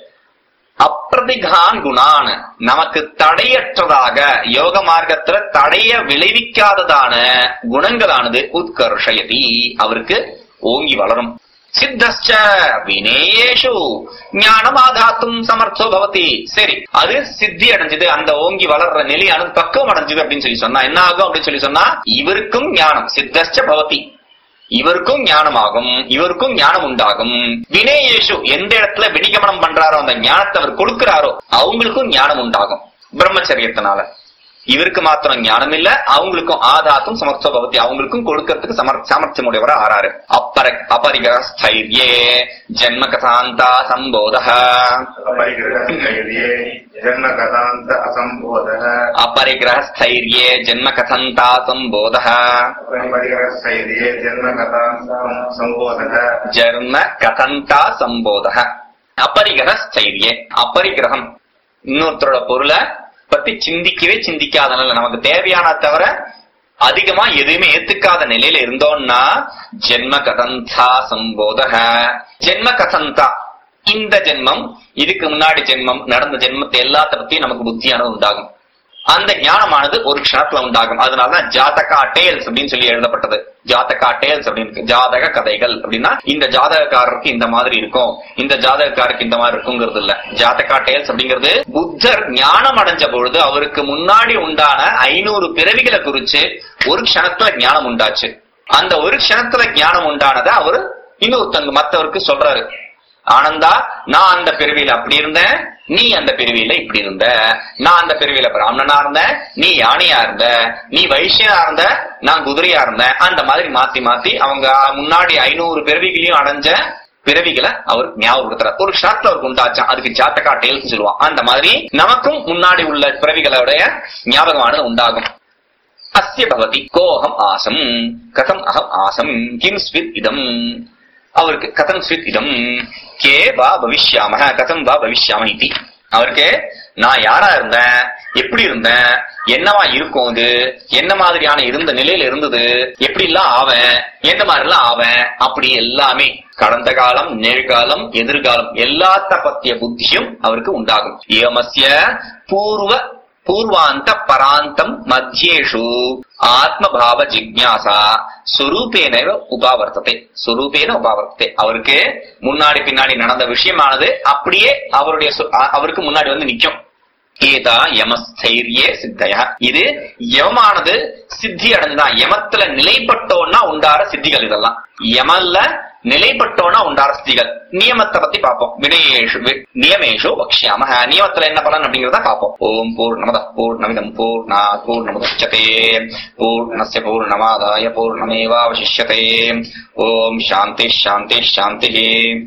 அப்பிரதிகான் குணான், நமக்கு தடையற்றதாக யோக மார்க்கத்துல தடைய விளைவிக்காததான குணங்களானது உத்கர்ஷயதி அவருக்கு ஓங்கி வளரும். சித்தஸ்ச வினேயேஷு ஞானமாதாத்தும் சமர்த்தோ பவதி. சரி, அது சித்தி அடைஞ்சது, அந்த ஓங்கி வளர்ற நிலை அனு பக்குவம் அடைஞ்சது அப்படின்னு சொல்லி சொன்னா என்ன ஆகும் அப்படின்னு சொல்லி சொன்னா இவருக்கும் ஞானம் சித்தஸ்ச பவதி, இவருக்கும் ஞானமாகும், இவருக்கும் ஞானம் உண்டாகும். வினேயேஷு எந்த இடத்துல வினிகமனம் பண்றாரோ அந்த ஞானத்தை அவர் கொடுக்கிறாரோ அவங்களுக்கும் ஞானம் உண்டாகும். பிரம்மச்சரியத்தினால இவருக்கு மாத்திரம் ஞானம் இல்ல, அவங்களுக்கும் ஆதாத்தும் சமர்த்தோ பவதி, அவங்களுக்கும் கொடுக்கறதுக்கு சமர் சாமர்த்தியம் உடையவர் ஆறாரு. அப்பர அபரிகிரக ஸ்தைர்யே ஜென்ம கதாந்தா சம்போத ஜன்மகதாந்த அசம்போதः अपरिग्रहस्थैर्ये जन्मकथन्तासम्बोधः अपरिग्रहस्थैर्ये जन्मकथासम्बोधः जन्मकथन्तासम्बोधः अपरिग्रहस्थैर्ये अपरिग्रहம் இன்னொருத்தரோட பொருளை பத்தி சிந்திக்கவே சிந்திக்காதனால நமக்கு தேவையான தவிர அதிகமா எதுவுமே ஏத்துக்காத நிலையில இருந்தோம்னா ஜென்ம கதந்தா சம்போதக. ஜென்ம கதந்தா இந்த ஜென்மம், இதுக்கு முன்னாடி ஜென்மம், நடந்த ஜென்மத்தை எல்லாத்த பத்தியும் நமக்கு புத்தியானது உண்டாகும். அந்த ஞானமானது ஒரு க்ஷணத்துல உண்டாகும். அதனாலதான் ஜாதகா டேல்ஸ் அப்படின்னு சொல்லி எழுதப்பட்டது. ஜாதகா டேல்ஸ் அப்படின்னு ஜாதக கதைகள் அப்படின்னா இந்த ஜாதகக்காரருக்கு இந்த மாதிரி இருக்கும், இந்த ஜாதகக்காரருக்கு இந்த மாதிரி இருக்குங்கிறது இல்ல. ஜாதகா டேல்ஸ் அப்படிங்கிறது புத்தர் ஞானம் அடைஞ்ச பொழுது அவருக்கு முன்னாடி உண்டான ஐநூறு பிறவிகளை குறிச்சு ஒரு க்ஷணத்துல ஞானம் உண்டாச்சு. அந்த ஒரு க்ஷணத்துல ஞானம் உண்டானதை அவரு இன்னொருத்தங்க மத்தவருக்கு சொல்றாரு. ஆனந்தா, நான் அந்த பிறவியில அப்படி இருந்தேன், நீ அந்த பிறவியில இப்படி இருந்த. நான் அந்த பிறவியில பிராமணனா இருந்தேன், நீ யானையா இருந்த. நீ வைஷ்யனா இருந்த, நான் குதிரையா இருந்தேன். அந்த மாதிரி மாத்தி மாத்தி அவங்க முன்னாடி ஐநூறு பிறவிகளையும் அடைஞ்ச பிறவிகளை அவர் ஞாபகப்படுத்துறார். ஒரு ஷாட்ல அவருக்கு உண்டாச்சான், அதுக்கு ஜாத்தகா டேல்ஸ் சொல்லுவான். அந்த மாதிரி நமக்கும் முன்னாடி உள்ள பிறவிகளுடைய ஞாபகமானது உண்டாகும். அஸ்ய பவதி கோஹம் ஆசம் கதம் அகம் ஆசம் கிம் ஸ்வித் இதம். அவருக்கு கதம் ஸ்வித் இதம் கே வா பவிஷ்யாம கதம் வா பவிஷ்யாம இதி. அவருக்கு நான் யாரா இருந்தேன், எப்படி இருந்தேன், என்னவா இருக்கும், இது என்ன மாதிரியான இருந்த நிலையில இருந்தது, எப்படி எல்லாம் ஆவேன், எந்த மாதிரி எல்லாம் ஆவேன், அப்படி எல்லாமே கடந்த காலம், நிகழ்காலம், எதிர்காலம் எல்லாத்த பத்திய புத்தியும் அவருக்கு உண்டாகும். ஏமஸ்ய பூர்வ பூர்வாந்த பராந்தம் மத்தியேஷு ஆத்மபாவ ஜிக்ஞாசா சுரூபேன உபாவர்த்தத்தை சுரூபேன உபாவர்த்தத்தை. அவருக்கு முன்னாடி பின்னாடி நடந்த விஷயமானது அப்படியே அவருடைய அவருக்கு முன்னாடி வந்து நிக்கும். ஏதா யமஸ்தைரியே சித்தய, இது யமமானது சித்தி அடைஞ்சுதான். யமத்துல நிலைப்பட்டோன்னா உண்டார சித்திகள் இதெல்லாம். யமல்ல நிலைப்பட்டோன்னா உண்டார சித்திகள். நியமத்தை பத்தி பார்ப்போம். வினயேஷு நியமேஷு வக்ஷ்யாம. நியமத்துல என்ன பலன் அப்படிங்கறத பார்ப்போம். ஓம் பூர்ணமத பூர்ணமிதம் பூர்ணாத் பூர்ணமுதச்யதே பூர்ணஸ்ய பூர்ணமாதாய பூர்ணமேவாவசிஷ்யதே. ஓம் சாந்தி சாந்தி சாந்தி.